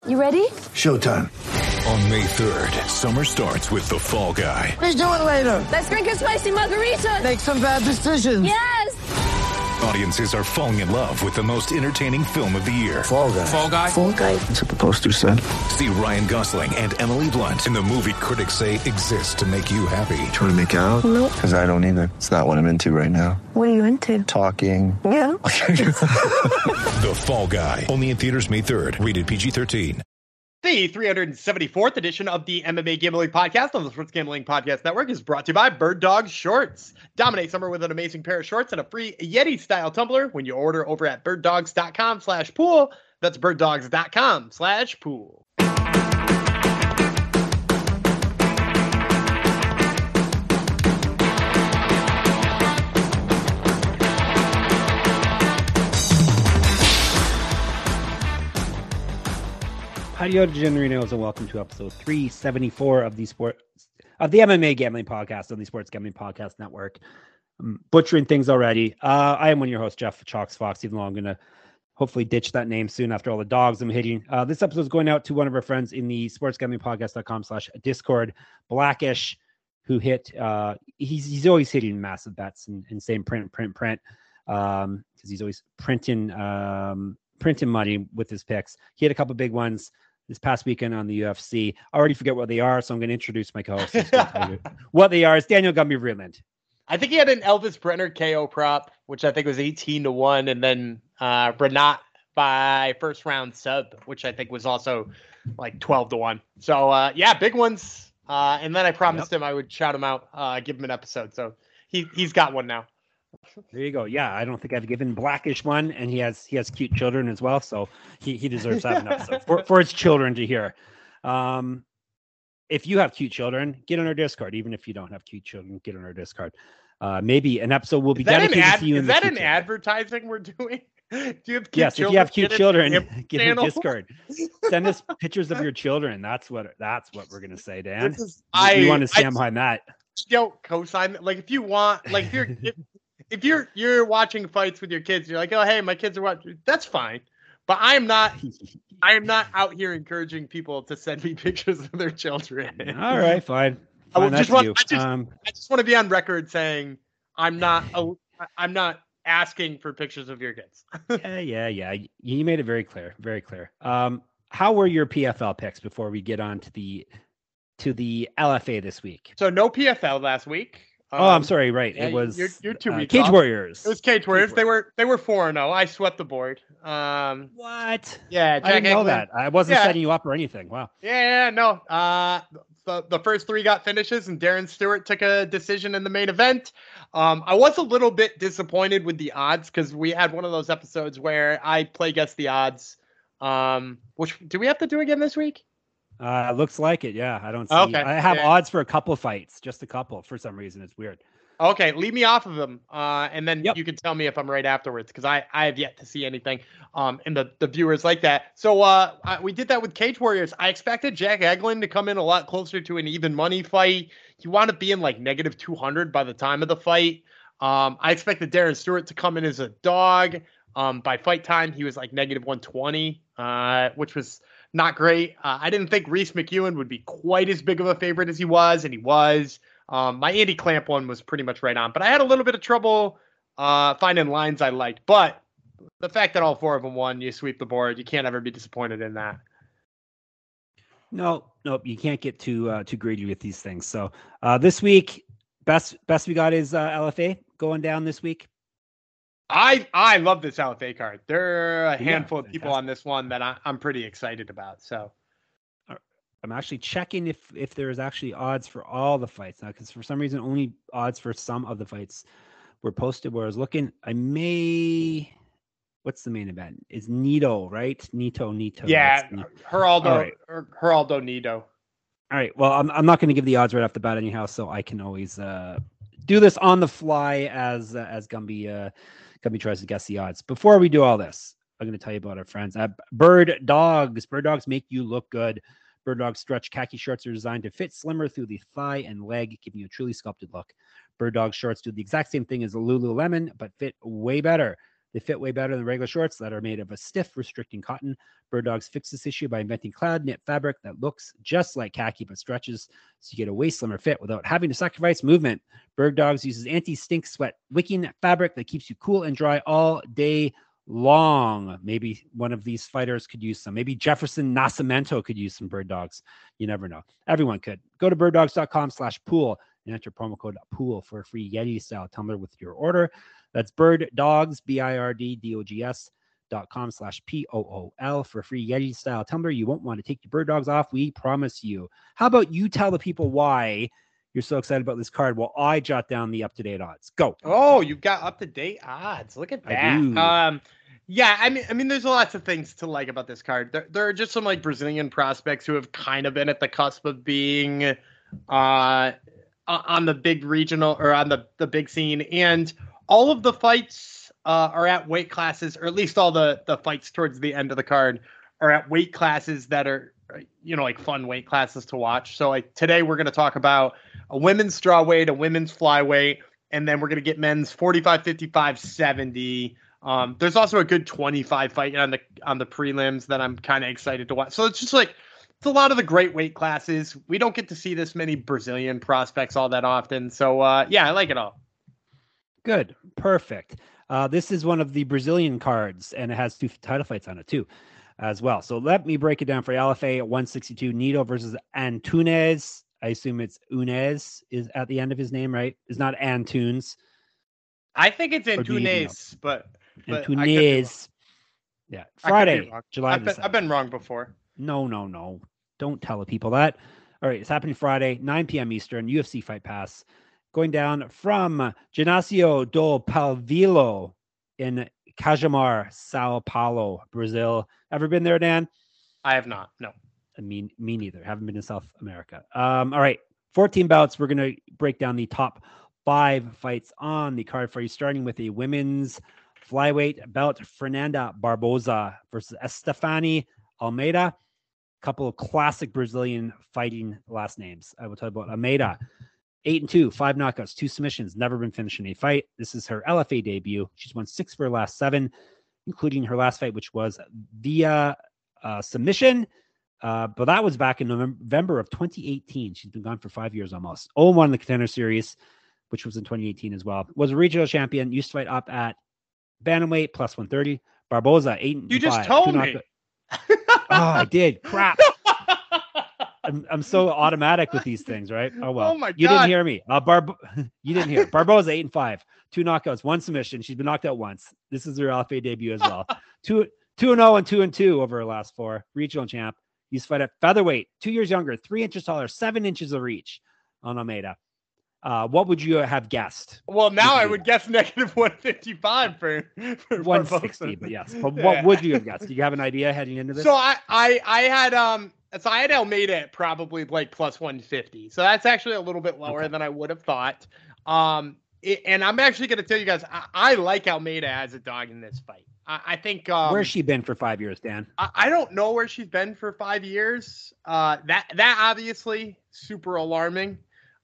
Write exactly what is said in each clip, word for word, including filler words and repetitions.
You ready? Showtime. On May third, summer starts with The Fall Guy. Let's do it later. Let's drink a spicy margarita. Make some bad decisions. Yes! Audiences are falling in love with the most entertaining film of the year. Fall Guy. Fall Guy? Fall Guy. That's what the poster said. See Ryan Gosling and Emily Blunt in the movie critics say exists to make you happy. Trying to make it out? Nope. Because I don't either. It's not what I'm into right now. What are you into? Talking. Yeah. The Fall Guy. Only in theaters May third. Rated P G thirteen. The three hundred seventy-fourth edition of the M M A Gambling Podcast on the Sports Gambling Podcast Network is brought to you by Bird Dog Shorts. Dominate summer with an amazing pair of shorts and a free Yeti-style tumbler when you order over at birddogs.com slash pool. That's birddogs.com slash pool. Howdy, Degenerinos, and welcome to episode three seventy-four of the sport of the M M A Gambling Podcast on the Sports Gambling Podcast Network. I'm butchering things already. Uh, I am one of your hosts, Jeff Chalks Fox, even though I'm going to hopefully ditch that name soon after all the dogs I'm hitting. Uh, this episode is going out to one of our friends in the sportsgamblingpodcast.com slash Discord, Blackish, who hit, uh, he's he's always hitting massive bets and, and saying print, print, print, um, because he's always printing, um, printing money with his picks. He had a couple big ones this past weekend on the U F C. I already forget what they are, so I'm going to introduce my co-host. What they are is Daniel Gumby Vreeland. I think he had an Elvis Brenner K O prop, which I think was eighteen to one, and then uh, Renat by first round sub, which I think was also like twelve to one. So uh, yeah, big ones. Uh, and then I promised yep. him I would shout him out, uh, give him an episode. So he he's got one now. There you go. Yeah, I don't think I've given Blackish one, and he has he has cute children as well, so he, he deserves to have an episode for, for his children to hear. Um, if you have cute children, get on our Discord. Even if you don't have cute children, get on our Discord. Uh, maybe an episode will be dedicated ad- to you. Is in that the an advertising we're doing? Do you have cute yes, children? If you have cute get children, get on Discord. Send us pictures of your children. That's what that's what we're gonna say, Dan. Is, we, I, we want to stand I, behind that. Don't co-sign. Like if you want, like if you're. If, If you're you're watching fights with your kids, you're like, oh hey, my kids are watching. That's fine, but I am not. I am not out here encouraging people to send me pictures of their children. All right, fine. I fine just want. you. I just, um, I just want to be on record saying I'm not. A, I'm not asking for pictures of your kids. yeah, yeah, yeah. You made it very clear. Very clear. Um, how were your P F L picks before we get on to the to the L F A this week? So no P F L last week. Oh, um, I'm sorry. Right, yeah, it was you're, you're two uh, weeks Cage off. Warriors. It was Cage Warriors. Cage They were they were four and zero. I swept the board. Um, what? Yeah, Jack I didn't know Eglin. that. I wasn't Yeah. setting you up or anything. Wow. Yeah, no. Uh, the the first three got finishes, and Darren Stewart took a decision in the main event. Um, I was a little bit disappointed with the odds because we had one of those episodes where I play guess the odds. Um, which do we have to do again this week? Uh, looks like it. Yeah, I don't see. Okay. I have Yeah. odds for a couple fights, just a couple. For some reason, it's weird. Okay, leave me off of them, uh, and then Yep. you can tell me if I'm right afterwards, because I, I have yet to see anything, um, and the, the viewers like that. So uh, I, we did that with Cage Warriors. I expected Jack Eglin to come in a lot closer to an even money fight. He wound up being like negative two hundred by the time of the fight. Um, I expected Darren Stewart to come in as a dog. Um, by fight time, he was like negative one twenty, uh, which was not great. Uh, I didn't think Reese McEwen would be quite as big of a favorite as he was, and he was. Um, my Andy Clamp one was pretty much right on, but I had a little bit of trouble uh, finding lines I liked. But the fact that all four of them won, you sweep the board, you can't ever be disappointed in that. No, nope, you can't get too uh, too greedy with these things. So uh, this week, best best we got is uh, L F A going down this week. I I love this L F A card. There are a handful yeah, of people on this one that I, I'm pretty excited about. So. I'm actually checking if if there's actually odds for all the fights now, because for some reason only odds for some of the fights were posted. Where I was looking, I may. What's the main event? Is Nito, right? Nito, Nito. Yeah, the, Geraldo, right. Geraldo Nito. All right. Well, I'm I'm not going to give the odds right off the bat anyhow, so I can always uh, do this on the fly as uh, as Gumby uh, Gumby tries to guess the odds. Before we do all this, I'm going to tell you about our friends at Bird Dogs. Bird Dogs make you look good. Bird Dog stretch khaki shorts are designed to fit slimmer through the thigh and leg, giving you a truly sculpted look. Bird Dog shorts do the exact same thing as a Lululemon, but fit way better. They fit way better than regular shorts that are made of a stiff, restricting cotton. Bird Dogs fixed this issue by inventing cloud knit fabric that looks just like khaki but stretches so you get a way slimmer fit without having to sacrifice movement. Bird Dogs uses anti-stink sweat wicking fabric that keeps you cool and dry all day long. Maybe one of these fighters could use some. Maybe Jefferson Nascimento could use some Bird Dogs. You never know. Everyone could. Go to birddogs.com slash pool and enter promo code pool for a free Yeti style tumbler with your order. That's Bird Dogs, B I R D D O G S dot com slash P O O L for a free Yeti style tumbler. You won't want to take your Bird Dogs off. We promise you. How about you tell the people why you're so excited about this card while I jot down the up-to-date odds? Go. Oh, you've got up-to-date odds. Look at that. Um, yeah, I mean, I mean, there's lots of things to like about this card. There, there are just some like Brazilian prospects who have kind of been at the cusp of being uh, on the big regional or on the, the big scene. And all of the fights uh, are at weight classes, or at least all the, the fights towards the end of the card are at weight classes that are, you know, like fun weight classes to watch. So like today we're going to talk about a women's strawweight, a women's flyweight, and then we're going to get men's forty-five, fifty-five, seventy. Um, there's also a good twenty-five fight on the on the prelims that I'm kind of excited to watch. So it's just like it's a lot of the great weight classes. We don't get to see this many Brazilian prospects all that often. So uh, yeah, I like it all. Good. Perfect. Uh, this is one of the Brazilian cards, and it has two title fights on it too, as well. So let me break it down for you. L F A at one sixty-two, Nito versus Antunes. I assume it's Unes is at the end of his name, right? It's not Antunes. I think it's Antunes, but, but Antunes. Yeah. Friday, July. I've been, I've been wrong before. No, no, no. Don't tell the people that. All right. It's happening Friday, nine p.m. Eastern, U F C Fight Pass. Going down from Ginásio do Palvillo in Cajamar, Sao Paulo, Brazil. Ever been there, Dan? I have not. No. I mean, me neither. Haven't been in South America. Um, all right. fourteen bouts. We're going to break down the top five fights on the card for you, starting with a women's flyweight bout. Fernanda Barbosa versus Estefany Almeida. A couple of classic Brazilian fighting last names. I will tell you about Almeida. Eight and two, five knockouts, two submissions, never been finished in a fight. This is her L F A debut. She's won six of her last seven, including her last fight, which was via uh, submission. Uh, but that was back in November of twenty eighteen. She's been gone for five years almost. oh and one in the Contender Series, which was in twenty eighteen as well. Was a regional champion. Used to fight up at bantamweight plus one thirty. Barbosa, eight and You just five, told me. oh, I did. Crap. I'm I'm so automatic with these things, right? Oh well. Oh my God. You didn't hear me. Uh, Barb, you didn't hear. Barbosa eight and five, two knockouts, one submission. She's been knocked out once. This is her L F A debut as well. two two and zero and two and two over her last four. Regional champ. Used to fight at featherweight, two years younger, three inches taller, seven inches of reach on Almeida. Uh, what would you have guessed? Well, now I would guess negative one fifty-five for, for one sixty, but yes. But Yeah. what would you have guessed? Do you have an idea heading into this? So I, I, I had um, so I had Almeida at probably like plus one fifty. So that's actually a little bit lower Okay. than I would have thought. Um, it, and I'm actually going to tell you guys, I, I like Almeida as a dog in this fight. I, I think um, Where's she been for five years, Dan? I, I don't know where she's been for five years. Uh, that that obviously super alarming.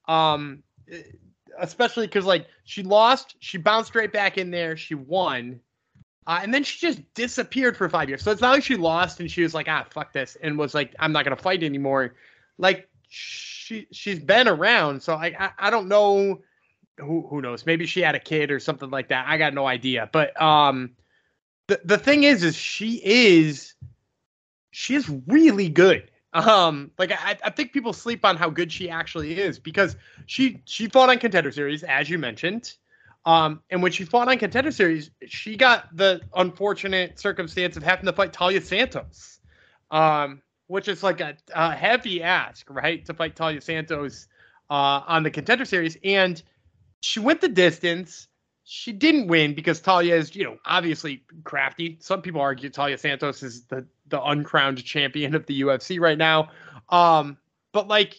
Um, especially because like she lost, she bounced right back in there, she won, uh, and then she just disappeared for five years. So it's not like she lost and she was like, ah, fuck this, and was like, I'm not gonna fight anymore. Like she she's been around, so I I, I don't know. Who who knows? Maybe she had a kid or something like that. I got no idea. But um, the the thing is, is she is she is really good. Um, like I, I think people sleep on how good she actually is because she she fought on Contender Series, as you mentioned. Um, and when she fought on Contender Series, she got the unfortunate circumstance of having to fight Talia Santos, um, which is like a, a heavy ask, right, to fight Talia Santos uh, on the Contender Series. And she went the distance. She didn't win because Talia is, you know, obviously crafty. Some people argue Talia Santos is the, the uncrowned champion of the U F C right now. Um, but like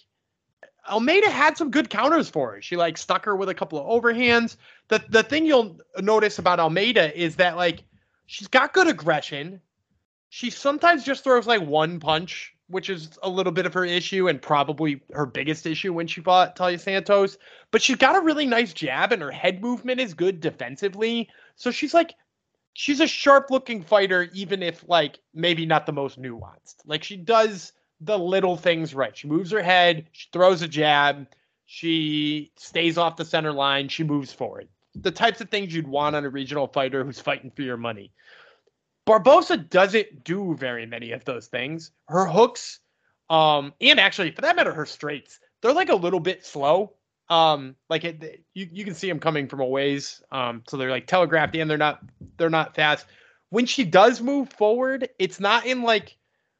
Almeida had some good counters for her. She like stuck her with a couple of overhands. The the thing you'll notice about Almeida is that like she's got good aggression. She sometimes just throws like one punch, which is a little bit of her issue and probably her biggest issue when she fought Talia Santos. But she's got a really nice jab and her head movement is good defensively. So she's like, she's a sharp looking fighter, even if like maybe not the most nuanced. Like she does the little things right. She moves her head, she throws a jab, she stays off the center line, she moves forward. The types of things you'd want on a regional fighter who's fighting for your money. Barbosa doesn't do very many of those things. Her hooks, um, and actually, for that matter, her straights, they're like a little bit slow. Um, like it, you, you can see them coming from a ways. Um, so they're like telegraphed and they're not, they're not fast. When she does move forward, it's not in like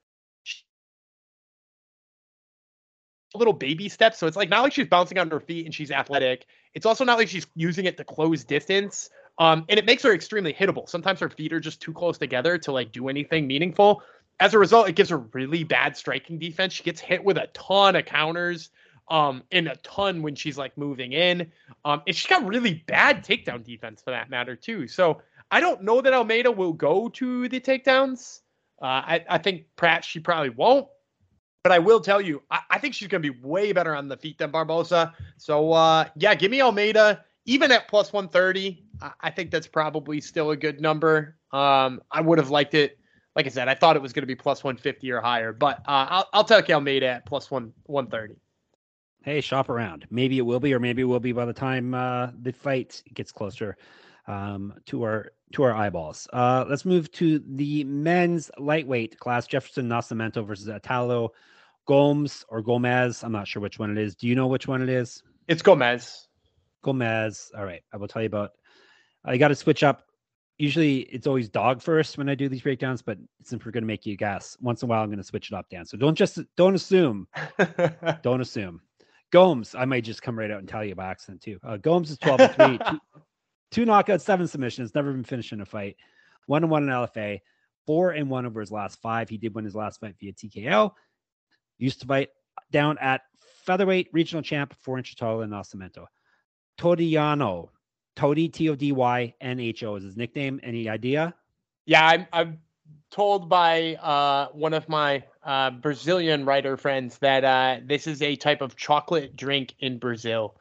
little baby steps. So it's like not like she's bouncing on her feet and she's athletic. It's also not like she's using it to close distance. Um, and it makes her extremely hittable. Sometimes her feet are just too close together to like do anything meaningful. As a result, it gives her really bad striking defense. She gets hit with a ton of counters, um, and a ton when she's like moving in. Um, and she's got really bad takedown defense for that matter too. So I don't know that Almeida will go to the takedowns. Uh, I, I think Pratt, she probably won't. But I will tell you, I, I think she's going to be way better on the feet than Barbosa. So, uh, yeah, give me Almeida. Even at plus one thirty, I, I think that's probably still a good number. Um, I would have liked it. Like I said, I thought it was going to be plus one fifty or higher. But uh, I'll, I'll take Almeida at plus one, one thirty. Hey, shop around. Maybe it will be, or maybe it will be by the time uh, the fight gets closer um, to our to our eyeballs. Uh, let's move to the men's lightweight class. Jefferson Nascimento versus Italo Gomes or Gomez. I'm not sure which one it is. Do you know which one it is? It's Gomez. Gomez. All right. I will tell you about, I got to switch up. Usually it's always dog first when I do these breakdowns, but since we're going to make you guess, once in a while, I'm going to switch it up, Dan. So don't just, don't assume, don't assume. Gomes, I might just come right out and tell you by accident too. Uh, Gomes is twelve and three, two, two knockouts, seven submissions, never been finished in a fight. One and one in L F A, four and one over his last five. He did win his last fight via T K O. Used to fight down at featherweight regional champ, four inch taller than Nascimento. Todiano, Tody, T O D Y N H O is his nickname. Any idea? Yeah, I'm, I'm told by uh, one of my uh, Brazilian writer friends that uh, this is a type of chocolate drink in Brazil.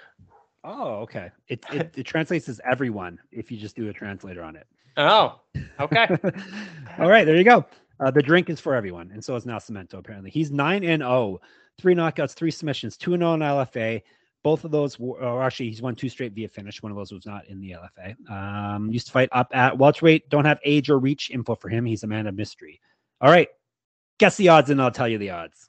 Oh, okay. It, it, it translates as everyone if you just do a translator on it. Oh, okay. All right, there you go. Uh, the drink is for everyone, and so is Nascimento, apparently. He's nine and oh, three knockouts, three submissions, two and oh in L F A. Both of those were, or actually, he's won two straight via finish. One of those was not in the L F A. Um, used to fight up at welterweight. Don't have age or reach info for him. He's a man of mystery. All right, guess the odds, and I'll tell you the odds.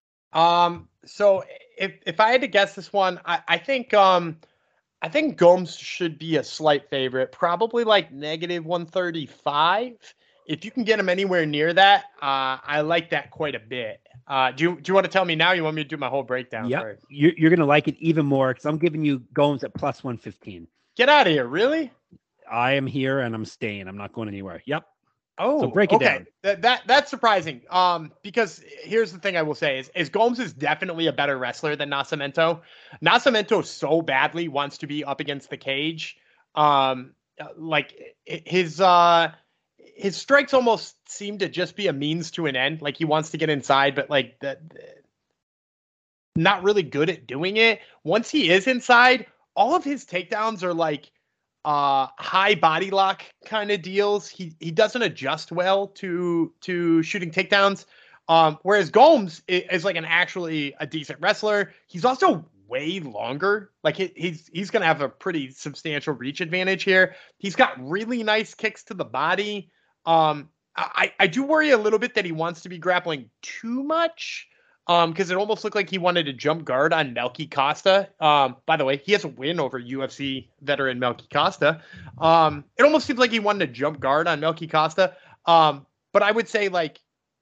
Um, so if if I had to guess this one, I, I think um, I think Gomes should be a slight favorite, probably like negative one thirty-five. If you can get him anywhere near that, uh, I like that quite a bit. Uh, do you do you want to tell me now? Or you want me to do my whole breakdown? Yeah, first? you're you're gonna like it even more because I'm giving you Gomes at plus one fifteen. Get out of here! Really? I am here and I'm staying. I'm not going anywhere. Yep. Oh, so break it okay. down. That, that that's surprising. Um, because here's the thing I will say is, is Gomes is definitely a better wrestler than Nascimento. Nascimento so badly wants to be up against the cage. Um, like his uh. His strikes almost seem to just be a means to an end. Like he wants to get inside, but like that, not really good at doing it. Once he is inside, all of his takedowns are like uh, high body lock kind of deals. He he doesn't adjust well to to shooting takedowns. Um, whereas Gomes is, is like an actually a decent wrestler. He's also way longer. Like he, he's he's gonna have a pretty substantial reach advantage here. He's got really nice kicks to the body. Um, I, I do worry a little bit that he wants to be grappling too much. Um, because it almost looked like he wanted to jump guard on Melky Costa. Um, by the way, he has a win over U F C veteran Melky Costa. Um, it almost seems like he wanted to jump guard on Melky Costa. Um, but I would say like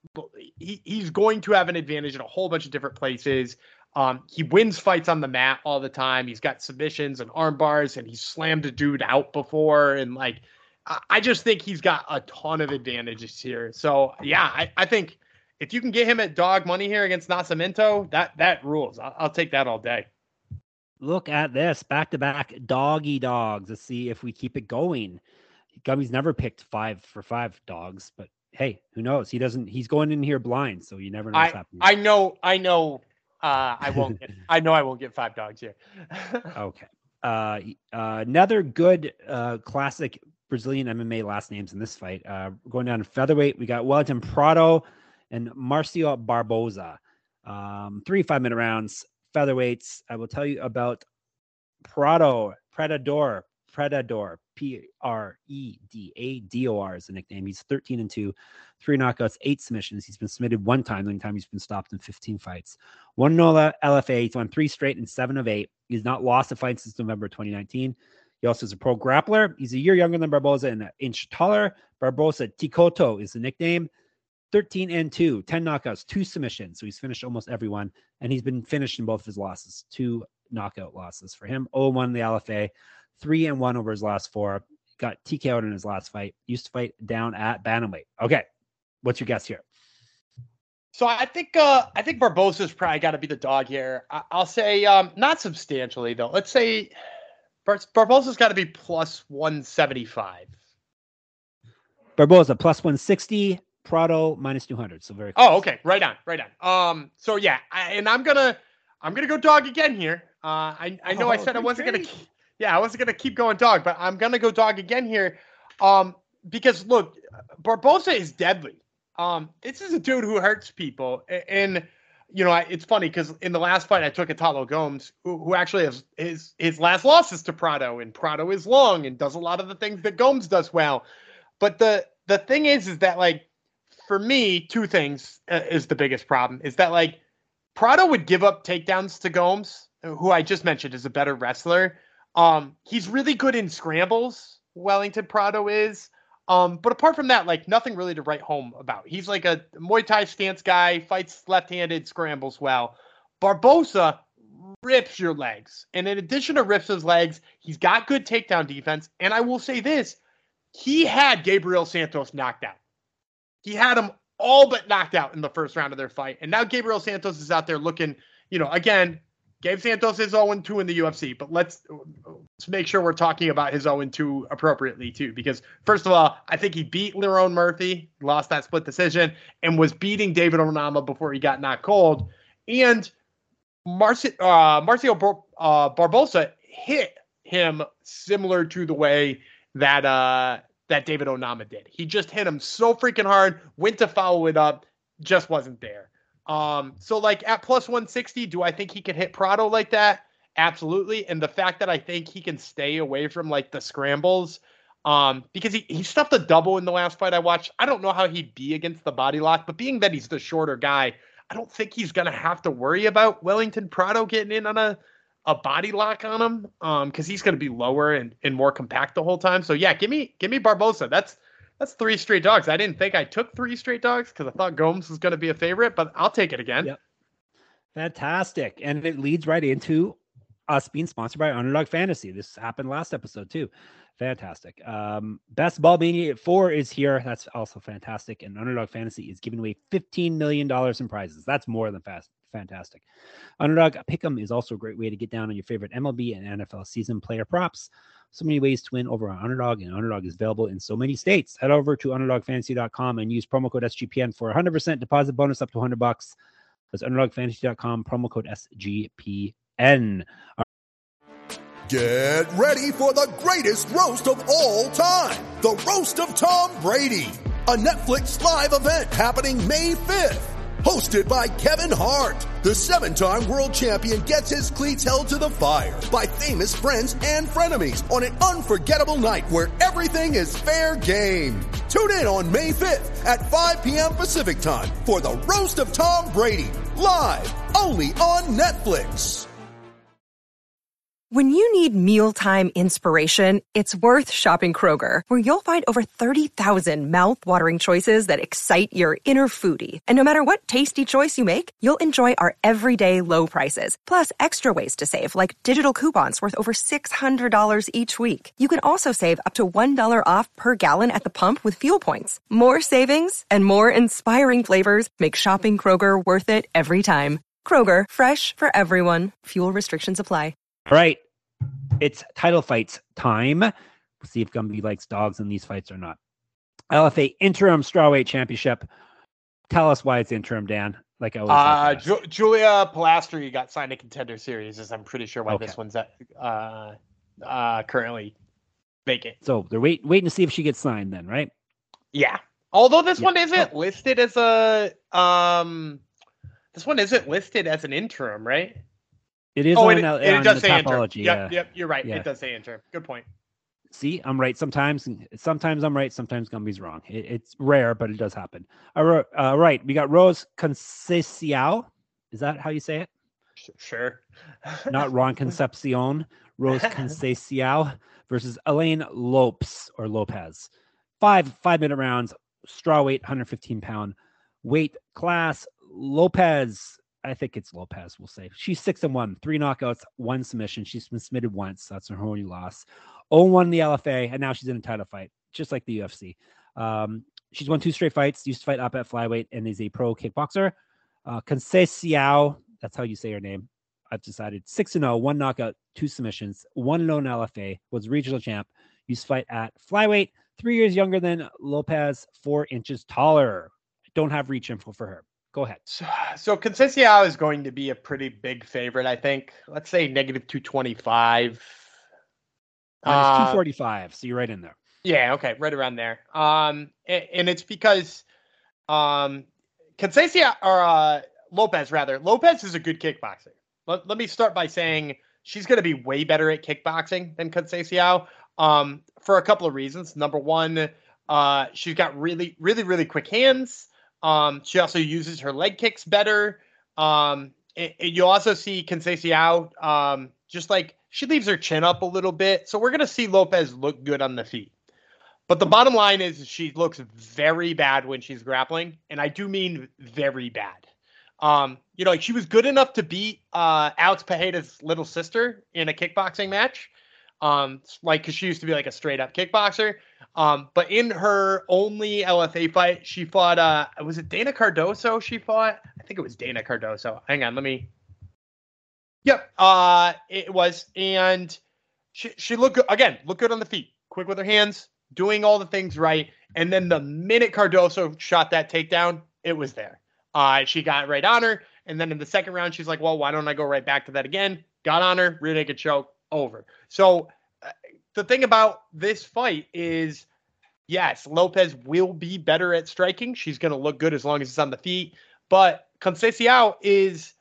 he, he's going to have an advantage in a whole bunch of different places. Um, he wins fights on the mat all the time. He's got submissions and arm bars, and he's slammed a dude out before. And like, I just think he's got a ton of advantages here. So yeah, I, I think if you can get him at dog money here against Nascimento, that, that rules. I'll, I'll take that all day. Look at this back-to-back doggy dogs. Let's see if we keep it going. Gummy's never picked five for five dogs, but hey, who knows? He doesn't, he's going in here blind. So you never know what's I, happening. I know, I know, uh, I won't get, I know I won't get five dogs here. Okay. Uh, uh, another good, uh, classic Brazilian M M A last names in this fight. Uh, going down to featherweight, we got Wellington Prado and Marcio Barboza. Um, three five-minute rounds. Featherweights, I will tell you about Prado, Predador, Predador, P R E D A D O R is the nickname. He's thirteen and two, three knockouts, eight submissions. He's been submitted one time. The only time he's been stopped in fifteen fights. One NOLA L F A. He's won three straight and seven of eight. He's not lost a fight since November twenty nineteen. He also is a pro grappler. He's a year younger than Barboza and an inch taller. Barboza Tikoto is the nickname. thirteen and two, ten knockouts, two submissions. So he's finished almost every one. And he's been finished in both of his losses. Two knockout losses for him. oh and one in the L F A. three and one over his last four. Got T K O'd in his last fight. Used to fight down at bantamweight. Okay. What's your guess here? So I think uh, I think Barboza's probably got to be the dog here. I- I'll say um, not substantially, though. Let's say Bar- Barboza's got to be plus one seventy-five. Barboza plus one sixty. Prado minus two hundred. So very close. Oh, okay. Right on. Right on. Um. So yeah, I, and I'm gonna I'm gonna go dog again here. Uh, I I know Oh, I said I good wasn't gonna. trade. Keep, yeah, I wasn't gonna keep going dog, but I'm gonna go dog again here. Um, because look, Barboza is deadly. Um, this is a dude who hurts people, and, and you know, I, it's funny because in the last fight I took Italo Gomes, who, who actually has his his last losses to Prado, and Prado is long and does a lot of the things that Gomes does well. But the the thing is, is that like. For me, two things uh, is the biggest problem is that like Prado would give up takedowns to Gomes, who I just mentioned is a better wrestler. Um, he's really good in scrambles. Wellington Prado is. Um, but apart from that, like nothing really to write home about. He's like a Muay Thai stance guy, fights left-handed, scrambles well. Barboza rips your legs. And in addition to rips his legs, he's got good takedown defense. And I will say this, he had Gabriel Santos knocked out. He had him all but knocked out in the first round of their fight. And now Gabriel Santos is out there looking, you know, again, Gabe Santos is oh and two in the U F C, but let's, let's make sure we're talking about his oh and two appropriately too. Because first of all, I think he beat Lerone Murphy, lost that split decision, and was beating David Onama before he got knocked cold. And Marci- uh, Marcio Bar- uh, Barboza hit him similar to the way that, uh, that David Onama did. He just hit him so freaking hard, went to follow it up, just wasn't there. Um, so like at plus one sixty, do I think he can hit Prado like that? Absolutely. And the fact that I think he can stay away from like the scrambles, um, because he, he stuffed a double in the last fight I watched. I don't know how he'd be against the body lock, but being that he's the shorter guy, I don't think he's going to have to worry about Wellington Prado getting in on a, a body lock on him, um, because he's going to be lower and, and more compact the whole time. So yeah, give me give me Barboza. That's that's three straight dogs. I didn't think I took three straight dogs because I thought Gomes was going to be a favorite, but I'll take it again. Yep. Fantastic, and it leads right into us being sponsored by Underdog Fantasy. This happened last episode too. Fantastic. Um, Best Ball Mania four is here. That's also fantastic. And Underdog Fantasy is giving away fifteen million dollars in prizes. That's more than fast. Fantastic. Underdog Pick'em is also a great way to get down on your favorite M L B and N F L season player props. So many ways to win over on Underdog, and Underdog is available in so many states. Head over to underdog fantasy dot com and use promo code S G P N for a one hundred percent deposit bonus up to one hundred bucks. That's underdog fantasy dot com, promo code S G P N. Get ready for the greatest roast of all time, the Roast of Tom Brady, a Netflix live event happening May fifth. Hosted by Kevin Hart, the seven-time world champion gets his cleats held to the fire by famous friends and frenemies on an unforgettable night where everything is fair game. Tune in on May fifth at five p.m. Pacific time for the Roast of Tom Brady, live only on Netflix. When you need mealtime inspiration, it's worth shopping Kroger, where you'll find over thirty thousand mouth-watering choices that excite your inner foodie. And no matter what tasty choice you make, you'll enjoy our everyday low prices, plus extra ways to save, like digital coupons worth over six hundred dollars each week. You can also save up to one dollar off per gallon at the pump with fuel points. More savings and more inspiring flavors make shopping Kroger worth it every time. Kroger, fresh for everyone. Fuel restrictions apply. All right, it's title fights time. We'll see if Gumby likes dogs in these fights or not. L F A interim strawweight championship. Tell us why it's interim, Dan. Like I always. Uh, Ju- Julia Pilastri got signed to Contender Series, as I'm pretty sure why Okay. this one's at, uh, uh, currently vacant. So they're wait, waiting to see if she gets signed then, right? Yeah. Although this Yeah. one isn't listed as a um, this one isn't listed as an interim, right? It is oh, on, it, uh, it on does the say interim. topology. Yep, Yeah. yep, you're right. Yeah. It does say interim. Good point. See, I'm right sometimes. Sometimes I'm right. Sometimes Gumby's wrong. It, it's rare, but it does happen. All right, uh, right. We got Rose Conceição. Is that how you say it? Sure. Not Ron Concepcion. Rose Conceição versus Elaine Lopes or Lopez. Five five minute rounds. Straw weight, one hundred fifteen pound weight class. Lopez. I think it's Lopez. We'll say she's six and one, three knockouts, one submission. She's been submitted once. That's her only loss. oh and one in the L F A, and now she's in a title fight, just like the U F C. Um, she's won two straight fights. Used to fight up at flyweight and is a pro kickboxer. Uh, Conceição, that's how you say her name. I've decided six and zero, one knockout, two submissions, one and zero in L F A. Was regional champ. Used to fight at flyweight. Three years younger than Lopez, four inches taller. Don't have reach info for her. Go ahead. So, so Conceição is going to be a pretty big favorite, I think. Let's say negative two twenty-five. Minus Uh, two forty-five, so you're right in there. Yeah, okay, right around there. Um, and, and it's because um, Conceição, or uh, Lopez, rather. Lopez is a good kickboxer. Let, let me start by saying she's going to be way better at kickboxing than Conceição um, for a couple of reasons. Number one, uh, she's got really, really, really quick hands. Um, she also uses her leg kicks better. Um, and, and you also see Conceição, um, just like she leaves her chin up a little bit. So we're going to see Lopez look good on the feet. But the bottom line is she looks very bad when she's grappling. And I do mean very bad. Um, you know, like she was good enough to beat uh, Alex Pereira's little sister in a kickboxing match. Um, like, cause she used to be like a straight up kickboxer. Um, but in her only L F A fight, she fought, uh, was it Dana Cardoso she fought? I think it was Dana Cardoso. Hang on, let me. Yep. Uh, it was. And she, she looked good, again, looked good on the feet, quick with her hands, doing all the things right. And then the minute Cardoso shot that takedown, it was there. Uh, she got right on her. And then in the second round, she's like, well, why don't I go right back to that again? Got on her, rear naked choke, over. So uh, the thing about this fight is, yes, Lopez will be better at striking. She's going to look good as long as it's on the feet. But Conceição is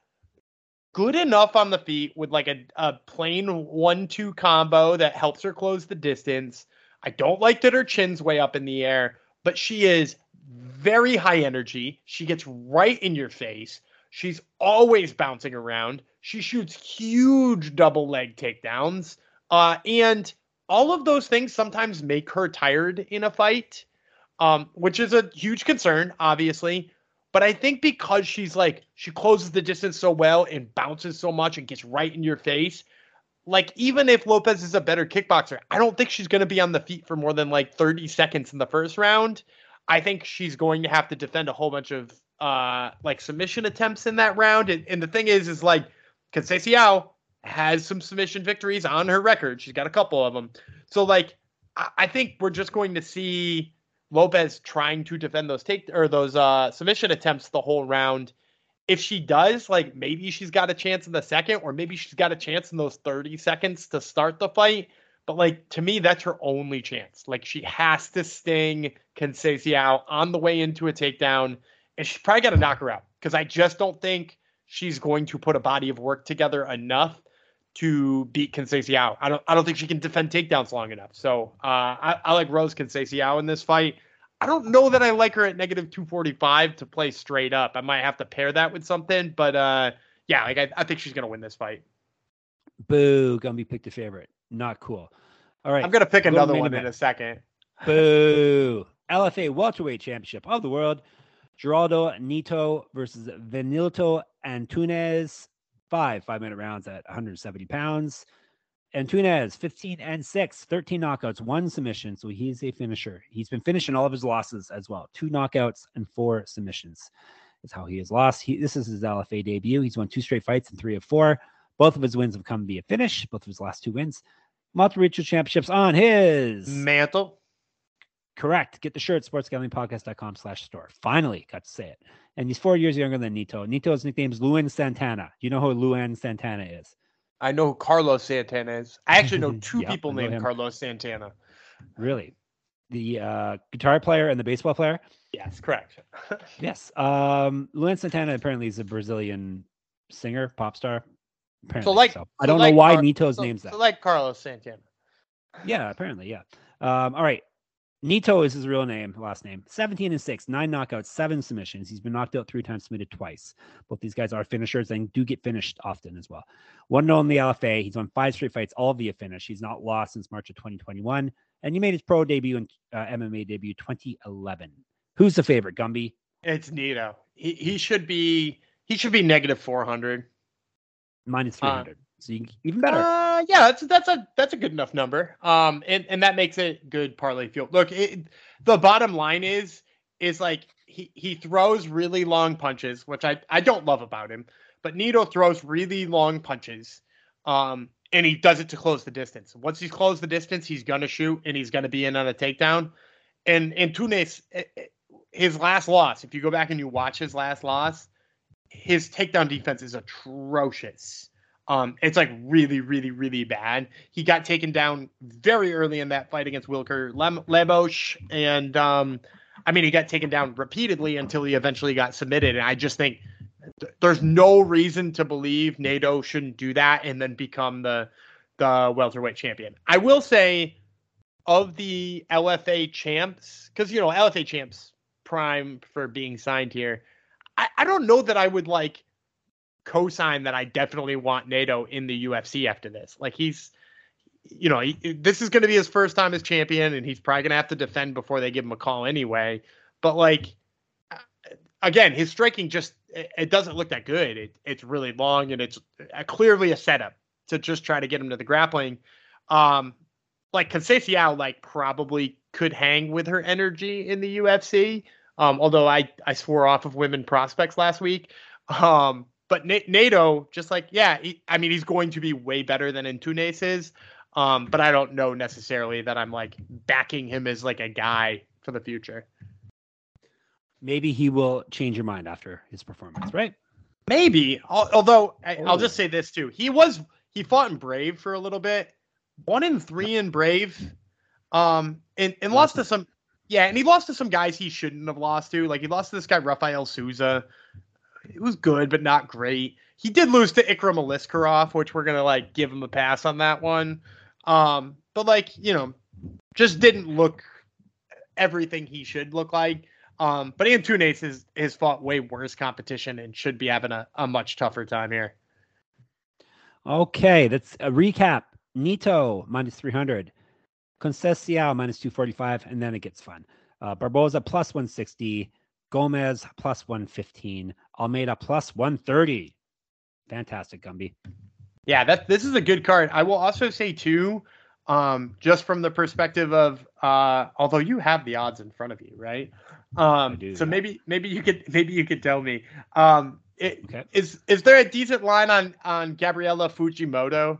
good enough on the feet with like a, a plain one two combo that helps her close the distance. I don't like that her chin's way up in the air, but she is very high energy. She gets right in your face. She's always bouncing around. She shoots huge double leg takedowns. Uh, and all of those things sometimes make her tired in a fight, um, which is a huge concern, obviously. But I think because she's like, she closes the distance so well and bounces so much and gets right in your face, like even if Lopez is a better kickboxer, I don't think she's going to be on the feet for more than like thirty seconds in the first round. I think she's going to have to defend a whole bunch of uh, like submission attempts in that round. And, and the thing is, is like Conceição has some submission victories on her record. She's got a couple of them. So like, I, I think we're just going to see Lopez trying to defend those take or those uh, submission attempts the whole round. If she does, like maybe she's got a chance in the second, or maybe she's got a chance in those thirty seconds to start the fight. But like, to me, that's her only chance. Like she has to sting Conceição on the way into a takedown, and she's probably got to knock her out, because I just don't think she's going to put a body of work together enough to beat Conceição. I don't I don't think she can defend takedowns long enough. So uh, I, I like Rose Conceição in this fight. I don't know that I like her at negative two forty-five to play straight up. I might have to pair that with something. But uh, yeah, like I, I think she's going to win this fight. Boo, Gumby picked a favorite. Not cool. All right. I'm going to pick Go to another main one event. in a second. Boo. L F A Welterweight Championship of the World. Geraldo Neto versus Venilto Antunes. Five five-minute rounds at one hundred seventy pounds. Antunes, fifteen and six, thirteen knockouts, one submission. So he's a finisher. He's been finishing all of his losses as well. Two knockouts and four submissions is how he has lost. He, this is his L F A debut. He's won two straight fights and three of four. Both of his wins have come via finish. Both of his last two wins. Multiple regional championships on his mantle. Correct. Get the shirt, sportsgamblingpodcast.com slash store. Finally got to say it. And he's four years younger than Neto. Nito's nickname is Luan Santana. Do you know who Luan Santana is? I know who Carlos Santana is. I actually know two Yep, people I know named him. Carlos Santana. Really? The uh, guitar player and the baseball player? Yes, correct. Yes. Um, Luan Santana apparently is a Brazilian singer, pop star. Apparently, So like, so. so I don't like know why Car- Nito's so, name's that. So like Carlos Santana. Yeah, apparently, yeah. Um, all right. Nito is his real name, last name. seventeen and six, nine knockouts, seven submissions. He's been knocked out three times, submitted twice. Both these guys are finishers and do get finished often as well. one and oh in the L F A. He's won five straight fights, all via finish. He's not lost since March of twenty twenty-one. And he made his pro debut and uh, M M A debut twenty eleven. Who's the favorite, Gumby? It's Nito. He he should be he should be negative four hundred. Minus three hundred. Uh, so you can, even better. Uh, yeah, that's that's a that's a good enough number. Um, and, and that makes it good parlay field. Look, it, the bottom line is is like he he throws really long punches, which I I don't love about him. But Nito throws really long punches. Um, and he does it to close the distance. Once he's closed the distance, he's gonna shoot and he's gonna be in on a takedown. And and Tunes, his last loss, if you go back and you watch his last loss, his takedown defense is atrocious. Um, it's like really, really, really bad. He got taken down very early in that fight against Wilker Lem- Lebosch. And um, I mean, he got taken down repeatedly until he eventually got submitted. And I just think th- there's no reason to believe Nato shouldn't do that and then become the, the welterweight champion. I will say of the L F A champs, because, you know, L F A champs prime for being signed here. I, I don't know that I would like co-sign that I definitely want Nato in the U F C after this. Like he's, you know, he, this is going to be his first time as champion and he's probably going to have to defend before they give him a call anyway. But like, again, his striking just, it, it doesn't look that good. It, it's really long and it's a, clearly a setup to just try to get him to the grappling. Um, like Conceição, like probably could hang with her energy in the U F C. Um, although I, I swore off of women prospects last week. Um, But Nato, just like, yeah, he, I mean, he's going to be way better than Antunes is. Um, but I don't know necessarily that I'm like backing him as like a guy for the future. Maybe he will change your mind after his performance, right? Maybe. Although I, oh. I'll just say this too. He was, he fought in Brave for a little bit. One in three in Brave. Um, and, and lost to some, yeah, and he lost to some guys he shouldn't have lost to. Like he lost to this guy, Rafael Souza. It was good, but not great. He did lose to Ikram Aliskerov, which we're going to like give him a pass on that one. Um, but like, you know, just didn't look everything he should look like. Um, but Antunes has, has fought way worse competition and should be having a, a much tougher time here. Okay. That's a recap. Nito minus three hundred, Conceição minus two forty-five. And then it gets fun. Uh, Barboza plus one sixty, Gomez plus one fifteen, Almeida plus one thirty. Fantastic, Gumby. Yeah, that this is a good card. I will also say too, um, just from the perspective of, uh, although you have the odds in front of you, right? Um, do, so yeah. maybe maybe you could maybe you could tell me, um, it, okay. is is there a decent line on on Gabriela Fujimoto?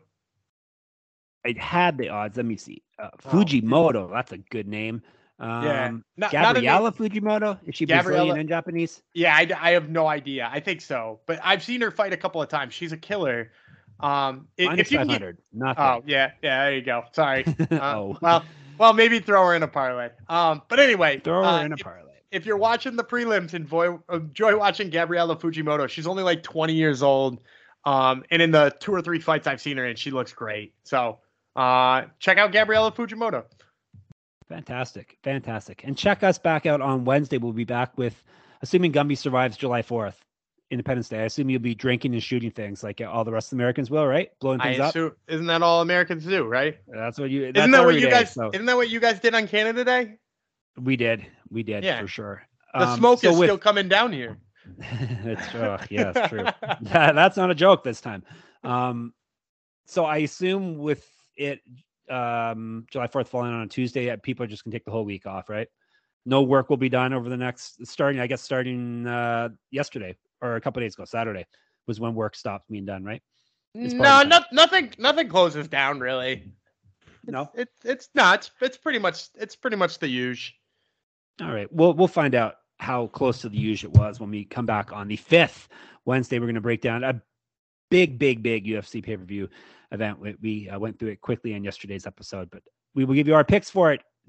I had the odds. Let me see. Uh, Fujimoto. Oh. That's a good name. Um, yeah, not, Gabriela not Fujimoto? Is she Gabriela, Brazilian and Japanese? Yeah, I, I have no idea. I think so, but I've seen her fight a couple of times. She's a killer. Um, Minus if you five can hundred. Get, Nothing. oh yeah, yeah. There you go. Sorry. Uh, oh. Well, well, maybe throw her in a parlay. Um, but anyway, throw her uh, in a if, parlay. If you're watching the prelims, enjoy enjoy watching Gabriela Fujimoto. She's only like twenty years old. Um, and in the two or three fights I've seen her in, she looks great. So, uh, check out Gabriela Fujimoto. Fantastic. Fantastic. And check us back out on Wednesday. We'll be back with, assuming Gumby survives July fourth, Independence Day. I assume you'll be drinking and shooting things like all the rest of the Americans will, right? Blowing things I up. assume, isn't that all Americans do, right? That's what you, that's isn't that what you day, guys, so. isn't that what you guys did on Canada Day? We did. We did yeah. for sure. The um, smoke so is with, still coming down here. it's true. Yeah, it's true. that, that's not a joke this time. Um, so I assume with it, um, July fourth falling on a Tuesday, people are just gonna take the whole week off, right? No work will be done over the next starting, I guess, starting uh, yesterday or a couple of days ago, Saturday was when work stopped being done, right? It's no, no, nothing, nothing closes down really. It's, no, it's it's not. It's pretty much it's pretty much the usual. All right, we'll we'll find out how close to the usual it was when we come back on the fifth Wednesday. We're going to break down a big, big, big U F C pay per view event. We, we uh, went through it quickly in yesterday's episode, but we will give you our picks for it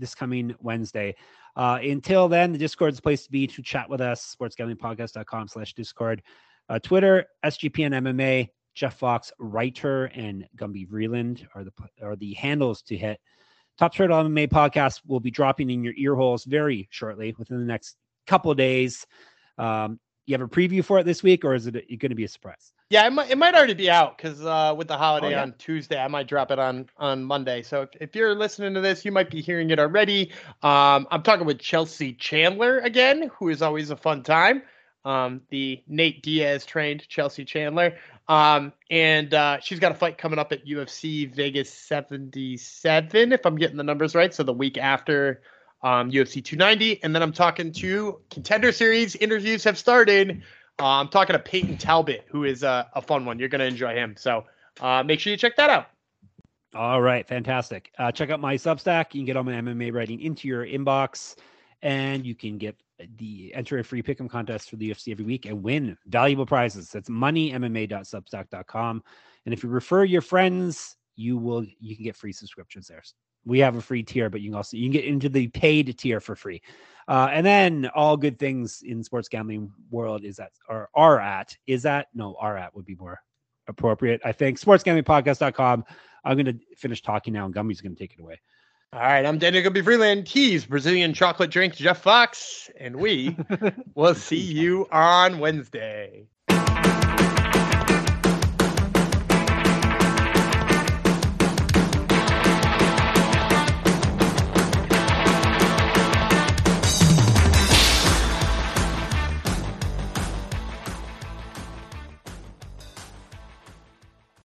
this coming Wednesday. Uh, until then, the Discord is the place to be to chat with us. sportsgamblingpodcast.com slash Discord. Uh, Twitter, S G P N M M A, Jeff Fox, writer, and Gumby Vreeland are the are the handles to hit. Top Turtle M M A podcast will be dropping in your ear holes very shortly, within the next couple of days. Um, you have a preview for it this week, or is it going to be a surprise? Yeah, it might, it might already be out because uh, with the holiday oh, yeah. on Tuesday, I might drop it on, on Monday. So if, if you're listening to this, you might be hearing it already. Um, I'm talking with Chelsea Chandler again, who is always a fun time. Um, the Nate Diaz trained Chelsea Chandler. Um, and uh, she's got a fight coming up at U F C Vegas seventy-seven, if I'm getting the numbers right. So the week after um, U F C two ninety. And then I'm talking to Contender Series interviews have started. Uh, I'm talking to Peyton Talbot, who is a, a fun one. You're going to enjoy him. So uh, make sure you check that out. All right. Fantastic. Uh, check out my Substack. You can get all my M M A writing into your inbox, and you can get the enter a free pick'em contest for the U F C every week and win valuable prizes. That's money M M A dot substack dot com. And if you refer your friends, you will, you can get free subscriptions there. We have a free tier, but you can also, you can get into the paid tier for free. Uh, and then all good things in sports gambling world is that, or are at, is that, no, are at would be more appropriate. I think sports gambling podcast dot com. I'm going to finish talking now and Gumby's going to take it away. All right. I'm Daniel Gumby Freeland. He's Brazilian chocolate drink Jeff Fox, and we will see you on Wednesday.